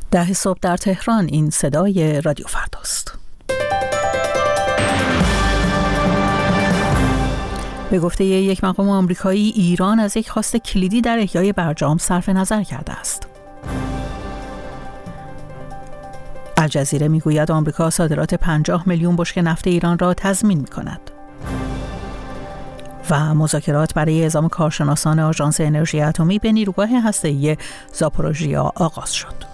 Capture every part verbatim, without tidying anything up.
ده صبح در تهران. این صدای رادیو فرداست. به گفته یک مقام آمریکایی، ایران از یک خواست کلیدی در احیای برجام صرف نظر کرده است. الجزیره میگوید آمریکا صادرات پنجاه میلیون بشکه نفت ایران را تضمین می‌کند. و مذاکرات برای اعزام کارشناسان آژانس انرژی اتمی به نیروگاه هسته‌ای زاپوروژیا آغاز شد.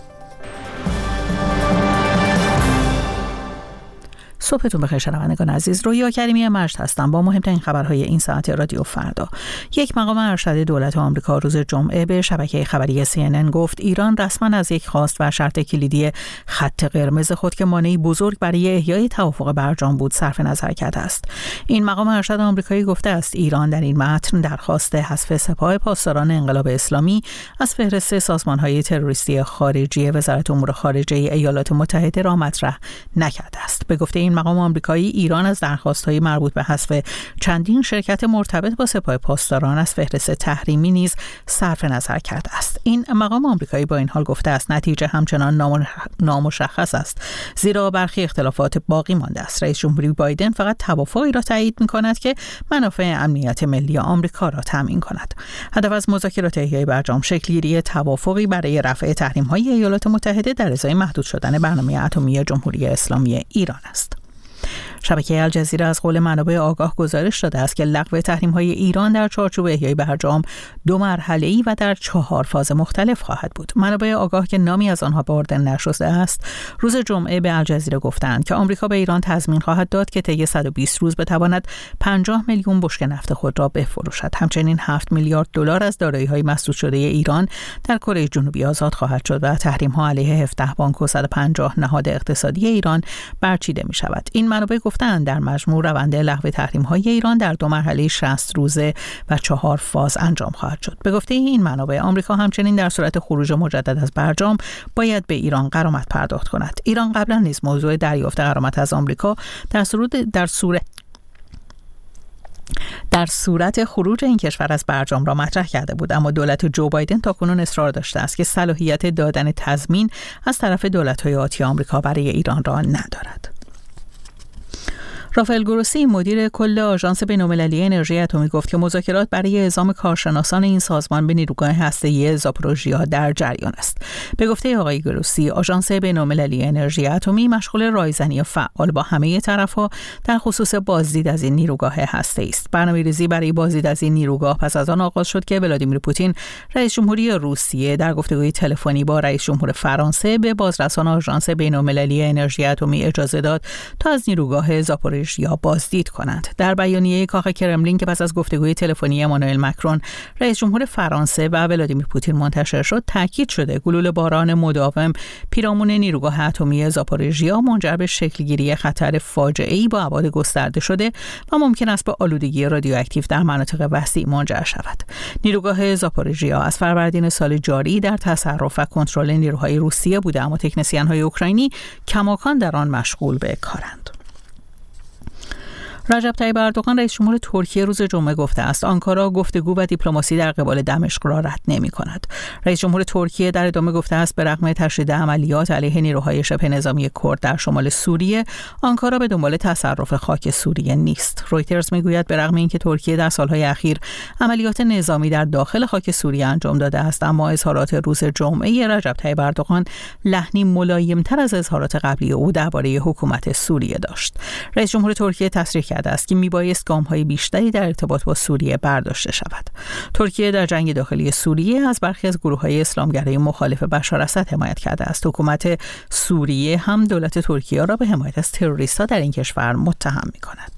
صبحتون بخیر شنوندگان عزیز. رویا کریمی مجد هستم با مهمترین خبرهای این ساعت رادیو فردا. یک مقام ارشد دولت آمریکا روز جمعه به شبکه خبری سی ان ان گفت ایران رسما از یک خواست و شرط کلیدی خط قرمز خود که مانعی بزرگ برای احیای توافق برجام بود صرف نظر کرده است. این مقام ارشد آمریکایی گفته است ایران در این متن درخواست حذف سپاه پاسداران انقلاب اسلامی از فهرست سازمان‌های تروریستی خارجی وزارت امور خارجه ایالات متحده را مطرح نکرده است. به گفته این مقام آمریکایی ایران از درخواست‌های مربوط به حذف چندین شرکت مرتبط با سپاه پاسداران از فهرست تحریمی نیز صرف نظر کرده است. این مقام آمریکایی با این حال گفته است نتیجه همچنان نامشخص است، زیرا برخی اختلافات باقی مانده است. رئیس جمهوری بایدن فقط توافقی را تایید می‌کند که منافع امنیت ملی آمریکا را تامین کند. هدف از مذاکرات احیای برجام شکل‌گیری توافقی برای رفع تحریم‌های ایالات متحده در ازای محدود شدن برنامه اتمی جمهوری اسلامی ایران است. شبکه الجزیره از قول منابع آگاه گزارش داده است که لغو تحریم‌های ایران در چارچوب احیای برجام دو مرحله‌ای و در چهار فاز مختلف خواهد بود. منابع آگاه که نامی از آنها برده نشده است، روز جمعه به الجزیره گفتند که آمریکا به ایران تضمین خواهد داد که طی صد و بیست روز بتواند پنجاه میلیون بشکه نفت خود را بفروشد. همچنین هفت میلیارد دلار از دارایی‌های مسدود شده ایران در کره جنوبی آزاد خواهد شد و تحریم‌ها علیه هفده بانک و صد و پنجاه نهاد اقتصادی ایران برچیده می‌شود. این منابع گفتند در مجموع روند لغو تحریم‌های ایران در دو مرحله شصت روزه و چهار فاز انجام خواهد شد. به گفته این منابع آمریکا همچنین در صورت خروج مجدد از برجام باید به ایران غرامت پرداخت کند. ایران قبلا نیز موضوع دریافت غرامت از آمریکا در صورت در صورت در صورت خروج این کشور از برجام را مطرح کرده بود، اما دولت جو بایدن تاکنون اصرار داشته است که صلاحیت دادن تضمین از طرف دولت‌های آتی آمریکا برای ایران را ندارد. رافائل گروسی مدیر کل آژانس بین‌المللی انرژی اتمی گفت که مذاکرات برای اعزام کارشناسان این سازمان به نیروگاه هسته‌ای زاپوروژیا در جریان است. به گفته آقای گروسی، آژانس بین‌المللی انرژی اتمی مشغول رایزنی فعال با همه طرف‌ها در خصوص بازدید از این نیروگاه هسته‌ای است. برنامه‌ریزی برای بازدید از این نیروگاه پس از آن آغاز شد که ولادیمیر پوتین رئیس جمهوری روسیه در گفتگوی تلفنی با رئیس جمهور فرانسه به بازرسان آژانس بین‌المللی انرژی اتمی اجازه داد تا از نیروگاه زاپوروژیا یا بازدید کنند. در بیانیه کاخ کرملین که پس از گفتگوی تلفنی امانوئل مکرون رئیس جمهور فرانسه و ولادیمیر پوتین منتشر شد، تاکید شده گلوله باران مداوم پیرامون نیروگاه اتمی زاپوروژیا منجر به شکلگیری خطر فاجعه‌ای با ابعاد گسترده شده و ممکن است به آلودگی رادیواکتیو در مناطق وسیع منجر شود. نیروگاه زاپوروژیا از فروردین سال جاری در تصرف و کنترل نیروهای روسیه بوده، اما تکنسین‌های اوکراینی کماکان در آن مشغول به کارند. رجب طیب اردوغان رئیس جمهور ترکیه روز جمعه گفته است آنکارا گفتگو و دیپلماسی در قبال دمشق را رد نمی‌کند. رئیس جمهور ترکیه در ادامه گفته است به رغم تشدید عملیات علیه نیروهای شبه نظامی کرد در شمال سوریه، آنکارا به دنبال تصرف خاک سوریه نیست. رویترز میگوید به رغم اینکه ترکیه در سالهای اخیر عملیات نظامی در داخل خاک سوریه انجام داده است، اما اظهارات روز جمعه رجب طیب اردوغان لحنی ملایم‌تر از اظهارات قبلی او درباره حکومت سوریه داشت. رئیس جمهور ترکیه تصریح است که میبایست گام‌های بیشتری در ارتباط با سوریه برداشته شود. ترکیه در جنگ داخلی سوریه از برخی از گروه‌های اسلامگرای مخالف بشار اسد حمایت کرده است. حکومت سوریه هم دولت ترکیه را به حمایت از تروریست‌ها در این کشور متهم می‌کند.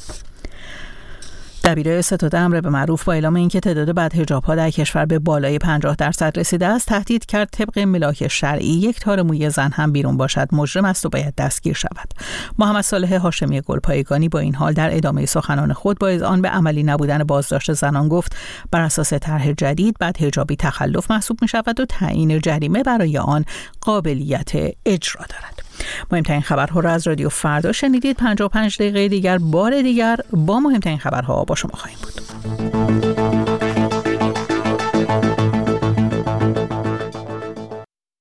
دبیر ستاد امر به معروف با اعلام اینکه تعداد بدحجاب‌ها در کشور به بالای پنجاه درصد رسیده است، تهدید کرد طبق ملاک شرعی یک تار موی زن هم بیرون باشد مجرم است و باید دستگیر شود. محمد صالح هاشمی گلپایگانی با این حال در ادامه سخنان خود با اذعان به عملی نبودن بازداشت زنان گفت بر اساس طرح جدید بدحجابی تخلف محسوب می‌شود و تعیین جریمه برای آن قابلیت اجرا دارد. مهمترین خبرها را از رادیو فردا شنیدید. پنجاه و پنج دقیقه دیگر بار دیگر با مهمترین خبرها با شما خواهیم بود.